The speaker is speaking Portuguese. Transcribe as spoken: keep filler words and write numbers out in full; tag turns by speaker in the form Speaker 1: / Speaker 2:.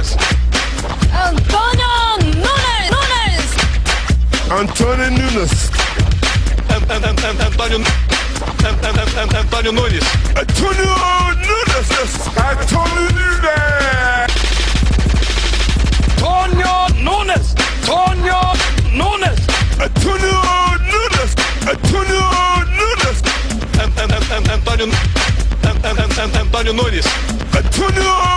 Speaker 1: Nunes.
Speaker 2: Antônio Nunes. Nunes.
Speaker 3: Antônio Nunes.
Speaker 1: An- an- an- Antônio An- an- an- Antônio Nunes.
Speaker 3: Antônio Nunes. Antônio Nunes.
Speaker 1: Tonio Nunes. Tonio Nunes.
Speaker 3: Antônio Nunes. Antônio Nunes.
Speaker 1: An- an- an- Antônio An- an- an- Antônio Nunes.
Speaker 3: Antônio